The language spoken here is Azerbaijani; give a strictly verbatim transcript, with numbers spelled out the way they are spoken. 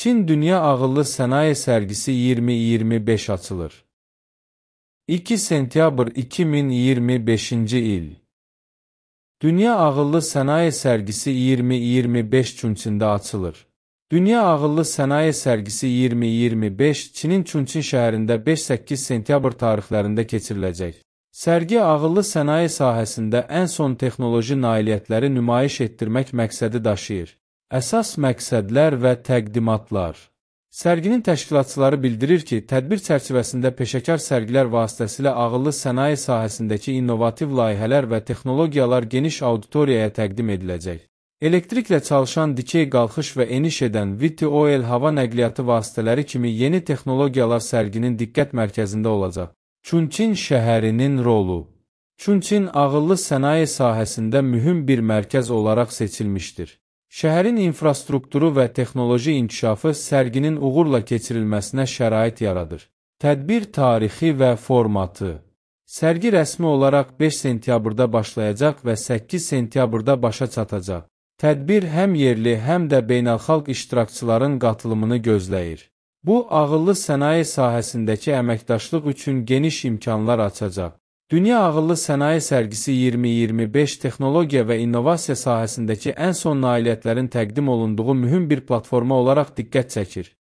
Çin Dünya Ağıllı Sənaye Sərgisi iyirmi iyirmi beş açılır. iki sentyabr iki min iyirmi beşinci il. Dünya Ağıllı Sənaye Sərgisi iyirmi iyirmi beş Çunçində açılır. Dünya Ağıllı Sənaye Sərgisi iyirmi iyirmi beş Çinin Çunçin şəhərində beş səkkiz sentyabr tarixlərində keçiriləcək. Sərgi ağıllı sənaye sahəsində ən son texnoloji nailiyyətləri nümayiş etdirmək məqsədi daşıyır. Əsas məqsədlər və təqdimatlar. Sərginin təşkilatçıları bildirir ki, tədbir çərçivəsində peşəkar sərgilər vasitəsilə ağıllı sənaye sahəsindəki innovativ layihələr və texnologiyalar geniş auditoriyaya təqdim ediləcək. Elektriklə çalışan dikey qalxış və eniş edən V T O L hava nəqliyyatı vasitələri kimi yeni texnologiyalar sərginin diqqət mərkəzində olacaq. Çunçin şəhərinin rolu. Çunçin ağıllı sənaye sahəsində mühüm bir mərkəz olaraq seçilmişdir. Şəhərin infrastrukturu və texnoloji inkişafı sərginin uğurla keçirilməsinə şərait yaradır. Tədbir tarixi və formatı. Sərgi rəsmi olaraq beş sentyabrda başlayacaq və səkkiz sentyabrda başa çatacaq. Tədbir həm yerli, həm də beynəlxalq iştirakçıların qatılımını gözləyir. Bu, ağıllı sənaye sahəsindəki əməkdaşlıq üçün geniş imkanlar açacaq. Dünya Ağıllı Sənaye Sərgisi iyirmi iyirmi beş texnologiya və innovasiya sahəsindəki ən son nailiyyətlərin təqdim olunduğu mühüm bir platforma olaraq diqqət çəkir.